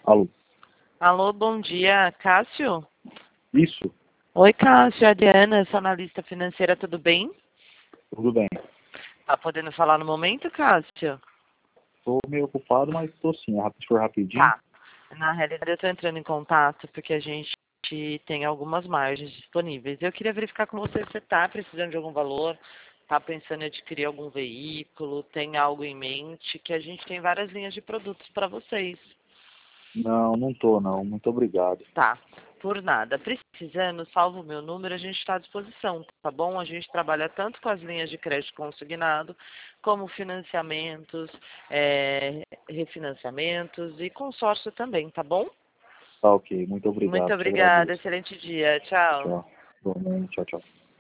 Alô? Alô, bom dia, Cássio? Isso, Oi, Cássio, Adriana, sou analista financeira, tudo bem? tudo bem. Tá podendo falar no momento, Cássio? Estou meio ocupado, mas estou sim. Se for rapidinho. Tá. Na realidade, eu estou entrando em contato porque a gente tem algumas margens disponíveis. Eu queria verificar com você se você está precisando de algum valor, está pensando em adquirir algum veículo, tem algo em mente, que a gente tem várias linhas de produtos para vocês. Não, não estou não. Muito obrigado. Tá, por nada. Precisando, salva o meu número, a gente está à disposição, tá bom? A gente trabalha tanto com as linhas de crédito consignado, como financiamentos, refinanciamentos e consórcio também, tá bom? Tá ok. Muito Muito obrigado. Te obrigada, agradeço. excelente dia, tchau. Tchau. Boa noite. Tchau, tchau.